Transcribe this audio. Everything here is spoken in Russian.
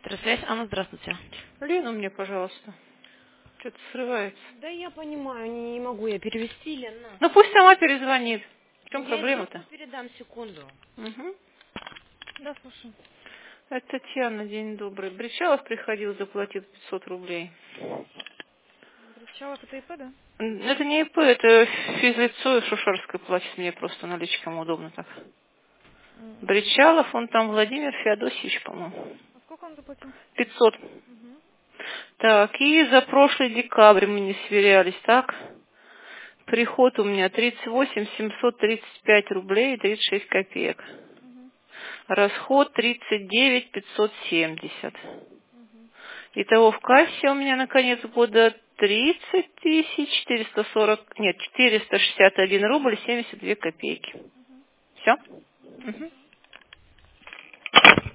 Связь. Анна, здравствуйте. Лену мне, пожалуйста. Что-то срывается. Да я понимаю, не могу я перевести, Лена. Ну пусть сама перезвонит. В чем Я проблема-то? передам секунду. Угу. Да, слушай. Это Татьяна, день добрый. Бричалов приходил, заплатил 500 рублей. Бричалов это ИП, да? Это не ИП, это физлицо Шушарское платит, мне просто наличкам удобно так. Бричалов, он там Владимир Феодосьевич, по-моему. А сколько он заплатил? 500. Угу. Так, и за прошлый декабрь мы не сверялись, так? Приход у меня 38 735 рублей и 36 копеек. Угу. Расход 39 570. Угу. Итого в кассе у меня на конец года 30 440, нет, 461 рубль 72 копейки. Все? Угу. Угу.